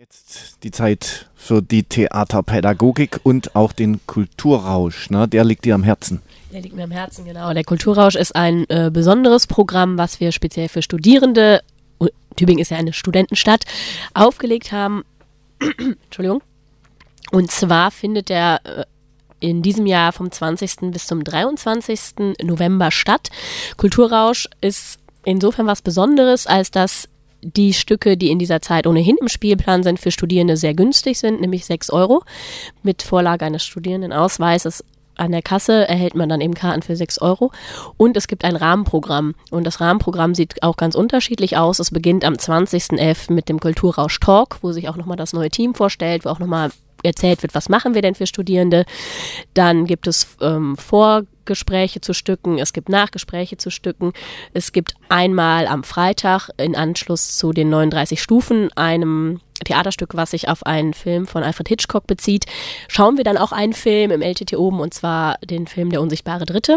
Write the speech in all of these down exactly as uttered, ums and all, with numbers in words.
Jetzt die Zeit für die Theaterpädagogik und auch den Kulturrausch, ne? Der liegt dir am Herzen. Der liegt mir am Herzen, genau. Der Kulturrausch ist ein äh, besonderes Programm, was wir speziell für Studierende, Tübingen ist ja eine Studentenstadt, aufgelegt haben. Entschuldigung. Und zwar findet der äh, in diesem Jahr vom zwanzigsten bis zum dreiundzwanzigsten November statt. Kulturrausch ist insofern was Besonderes, als dass die Stücke, die in dieser Zeit ohnehin im Spielplan sind, für Studierende sehr günstig sind, nämlich sechs Euro. Mit Vorlage eines Studierendenausweises an der Kasse erhält man dann eben Karten für sechs Euro. Und es gibt ein Rahmenprogramm. Und das Rahmenprogramm sieht auch ganz unterschiedlich aus. Es beginnt am zwanzigsten elften mit dem Kulturrausch Talk, wo sich auch nochmal das neue Team vorstellt, wo auch nochmal erzählt wird, was machen wir denn für Studierende. Dann gibt es ähm, Vorgespräche zu Stücken, es gibt Nachgespräche zu Stücken. Es gibt einmal am Freitag in Anschluss zu den neununddreißig Stufen, einem Theaterstück, was sich auf einen Film von Alfred Hitchcock bezieht, schauen wir dann auch einen Film im L T T oben, und zwar den Film Der unsichtbare Dritte.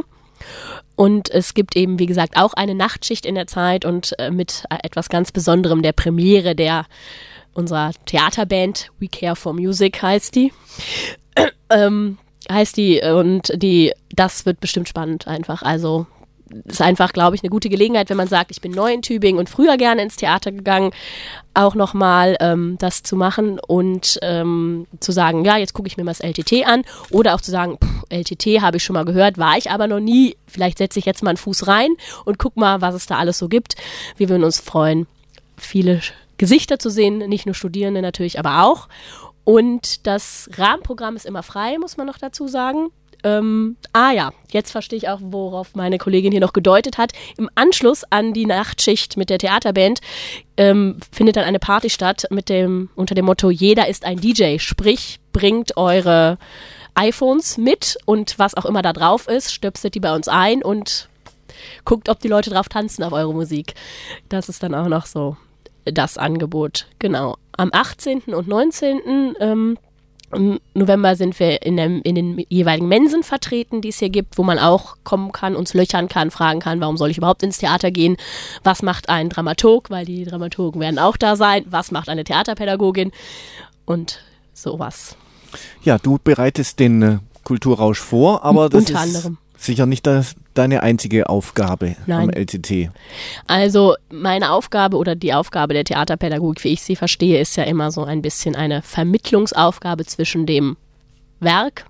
Und es gibt eben, wie gesagt, auch eine Nachtschicht in der Zeit und äh, mit äh, etwas ganz Besonderem, der Premiere der unserer Theaterband, We Care for Music heißt die. ähm, heißt die und die, das wird bestimmt spannend einfach. Also ist einfach, glaube ich, eine gute Gelegenheit, wenn man sagt, ich bin neu in Tübingen und früher gerne ins Theater gegangen, auch nochmal ähm, das zu machen und ähm, zu sagen, ja, jetzt gucke ich mir mal das L T T an, oder auch zu sagen, pff, L T T habe ich schon mal gehört, war ich aber noch nie, vielleicht setze ich jetzt mal einen Fuß rein und guck mal, was es da alles so gibt. Wir würden uns freuen, viele Gesichter zu sehen, nicht nur Studierende natürlich, aber auch. Und das Rahmenprogramm ist immer frei, muss man noch dazu sagen. Ähm, ah ja, jetzt verstehe ich auch, worauf meine Kollegin hier noch gedeutet hat. Im Anschluss an die Nachtschicht mit der Theaterband ähm, findet dann eine Party statt mit dem, unter dem Motto, jeder ist ein D J, sprich, bringt eure iPhones mit und was auch immer da drauf ist, stöpselt die bei uns ein und guckt, ob die Leute drauf tanzen auf eure Musik. Das ist dann auch noch so das Angebot. Genau. Am achtzehnten und neunzehnten Ähm, im November sind wir in, dem, in den jeweiligen Mensen vertreten, die es hier gibt, wo man auch kommen kann, uns löchern kann, fragen kann, warum soll ich überhaupt ins Theater gehen? Was macht ein Dramaturg? Weil die Dramaturgen werden auch da sein. Was macht eine Theaterpädagogin? Und sowas. Ja, du bereitest den äh, Kulturrausch vor, aber das Unter ist anderem. sicher nicht das, deine einzige Aufgabe Nein. am L T T. Also meine Aufgabe oder die Aufgabe der Theaterpädagogik, wie ich sie verstehe, ist ja immer so ein bisschen eine Vermittlungsaufgabe zwischen dem Werk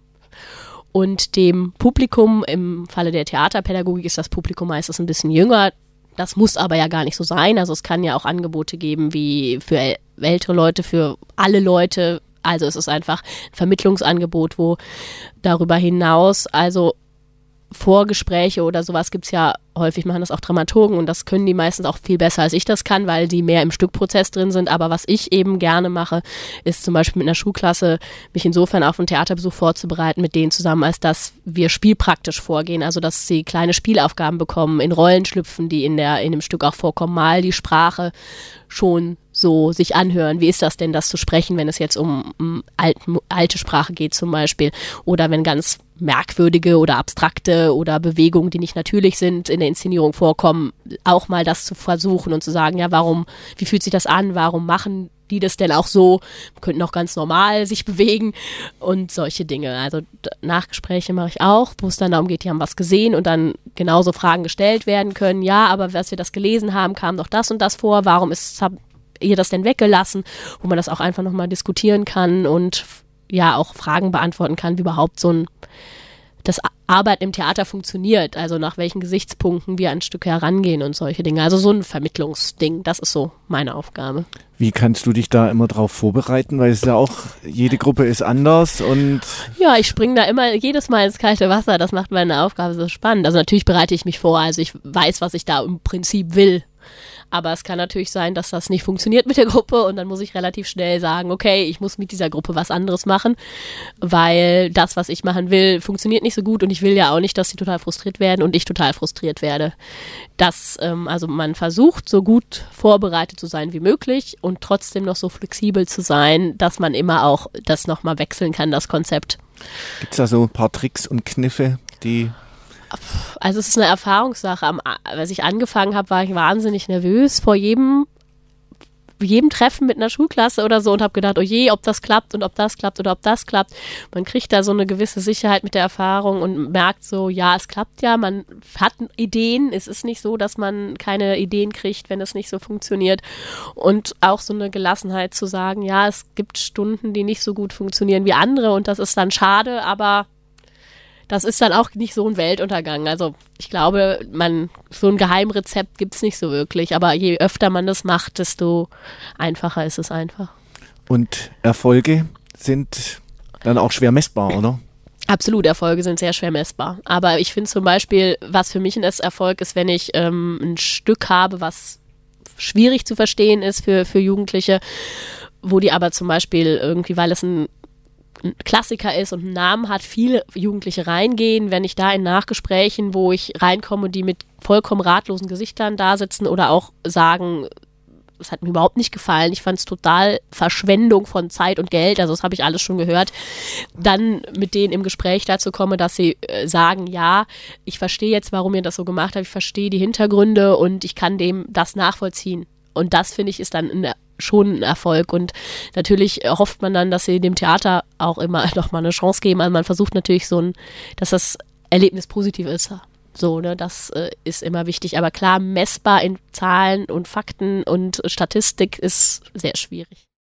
und dem Publikum. Im Falle der Theaterpädagogik ist das Publikum meistens ein bisschen jünger. Das muss aber ja gar nicht so sein. Also es kann ja auch Angebote geben wie für ältere Leute, für alle Leute. Also es ist einfach ein Vermittlungsangebot, wo darüber hinaus, also Vorgespräche oder sowas gibt es ja häufig, machen das auch Dramaturgen und das können die meistens auch viel besser, als ich das kann, weil die mehr im Stückprozess drin sind. Aber was ich eben gerne mache, ist zum Beispiel mit einer Schulklasse mich insofern auf einen Theaterbesuch vorzubereiten mit denen zusammen, als dass wir spielpraktisch vorgehen, also dass sie kleine Spielaufgaben bekommen, in Rollen schlüpfen, die in der in dem Stück auch vorkommen, mal die Sprache schon so sich anhören. Wie ist das denn, das zu sprechen, wenn es jetzt um, um alten, alte Sprache geht zum Beispiel, oder wenn ganz merkwürdige oder abstrakte oder Bewegungen, die nicht natürlich sind, in der Inszenierung vorkommen, auch mal das zu versuchen und zu sagen, ja, warum, wie fühlt sich das an, warum machen die das denn auch so, könnten auch ganz normal sich bewegen und solche Dinge. Also Nachgespräche mache ich auch, wo es dann darum geht, die haben was gesehen und dann genauso Fragen gestellt werden können, ja, aber als wir das gelesen haben, kam doch das und das vor, warum ist, habt ihr das denn weggelassen, wo man das auch einfach nochmal diskutieren kann und ja auch Fragen beantworten kann, wie überhaupt so ein das Arbeiten im Theater funktioniert, also nach welchen Gesichtspunkten wir an Stücke herangehen und solche Dinge. Also so ein Vermittlungsding, das ist so meine Aufgabe. Wie kannst du dich da immer drauf vorbereiten? Weil es ja auch, jede Gruppe ist anders und... Ja, ich springe da immer jedes Mal ins kalte Wasser, das macht meine Aufgabe so spannend. Also natürlich bereite ich mich vor, also ich weiß, was ich da im Prinzip will. Aber es kann natürlich sein, dass das nicht funktioniert mit der Gruppe und dann muss ich relativ schnell sagen, okay, ich muss mit dieser Gruppe was anderes machen, weil das, was ich machen will, funktioniert nicht so gut und ich will ja auch nicht, dass sie total frustriert werden und ich total frustriert werde. Das, ähm, also man versucht, so gut vorbereitet zu sein wie möglich und trotzdem noch so flexibel zu sein, dass man immer auch das nochmal wechseln kann, das Konzept. Gibt es da so ein paar Tricks und Kniffe, die... Also es ist eine Erfahrungssache. Am, als ich angefangen habe, war ich wahnsinnig nervös vor jedem jedem Treffen mit einer Schulklasse oder so und habe gedacht, oh je, ob das klappt und ob das klappt oder ob das klappt. Man kriegt da so eine gewisse Sicherheit mit der Erfahrung und merkt so, ja, es klappt ja, man hat Ideen. Es ist nicht so, dass man keine Ideen kriegt, wenn es nicht so funktioniert. Und auch so eine Gelassenheit zu sagen, ja, es gibt Stunden, die nicht so gut funktionieren wie andere und das ist dann schade, aber das ist dann auch nicht so ein Weltuntergang. Also ich glaube, man so ein Geheimrezept gibt es nicht so wirklich, aber je öfter man das macht, desto einfacher ist es einfach. Und Erfolge sind dann auch schwer messbar, oder? Absolut, Erfolge sind sehr schwer messbar. Aber ich finde zum Beispiel, was für mich ein Erfolg ist, wenn ich ähm, ein Stück habe, was schwierig zu verstehen ist für, für Jugendliche, wo die aber zum Beispiel irgendwie, weil es ein Klassiker ist und einen Namen hat, viele Jugendliche reingehen, wenn ich da in Nachgesprächen, wo ich reinkomme und die mit vollkommen ratlosen Gesichtern da sitzen oder auch sagen, es hat mir überhaupt nicht gefallen, ich fand es total Verschwendung von Zeit und Geld, also das habe ich alles schon gehört, dann mit denen im Gespräch dazu komme, dass sie äh, sagen, ja, ich verstehe jetzt, warum ihr das so gemacht habt, ich verstehe die Hintergründe und ich kann dem das nachvollziehen. Und das, finde ich, ist dann ein schon ein Erfolg und natürlich hofft man dann, dass sie dem Theater auch immer noch mal eine Chance geben. Also man versucht natürlich so ein, dass das Erlebnis positiv ist. So, ne, das äh, ist immer wichtig. Aber klar, messbar in Zahlen und Fakten und Statistik ist sehr schwierig.